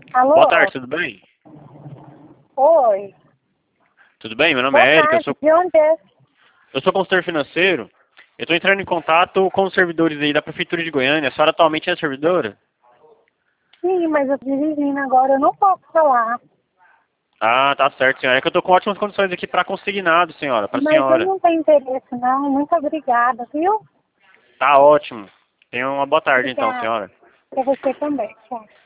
Alô? Boa tarde, tudo bem? Oi. Tudo bem? Meu nome Boa é Érica, tarde. De onde é? eu sou consultor financeiro. Eu estou entrando em contato com os servidores aí da Prefeitura de Goiânia. A senhora atualmente é servidora? Sim, mas eu tô dirigindo agora, eu não posso falar. Ah, tá certo, senhora. É que eu estou com ótimas condições aqui para consignado, senhora, para a Mas eu senhora. não tenho interesse não. Muito obrigada, viu? Tá ótimo. Tenha uma boa tarde então, Obrigada. senhora. Pra você também. Tchau.